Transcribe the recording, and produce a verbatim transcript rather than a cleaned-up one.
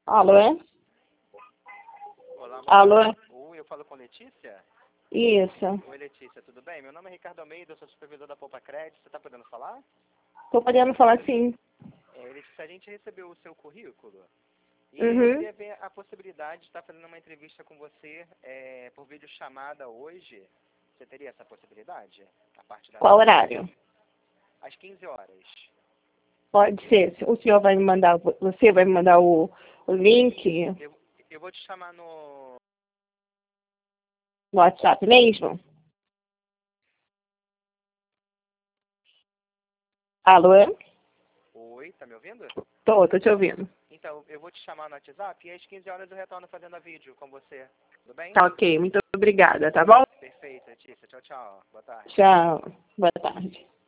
Alô, é? Olá, Alô, é? Oi, eu falo com Letícia? Isso. Oi, Letícia, tudo bem? Meu nome é Ricardo Almeida, eu sou supervisor da Poupa Crédito. Você está podendo falar? Tô podendo falar sim. É, Letícia, a gente recebeu o seu currículo e eu Uhum. queria ver a possibilidade de estar fazendo uma entrevista com você é, por videochamada hoje. Você teria essa possibilidade? A parte da Qual tarde? horário? Às quinze horas. Pode ser. O senhor vai me mandar, você vai me mandar o, o link Eu, eu vou te chamar no... no WhatsApp mesmo? Alô, é? Oi, tá me ouvindo? Tô, tô te ouvindo. Então, eu vou te chamar no WhatsApp e às quinze horas eu retorno fazendo a vídeo com você. Tudo bem? Tá ok, muito obrigada, tá bom? Perfeito, Letícia. Tchau, tchau. Boa tarde. Tchau. Boa tarde.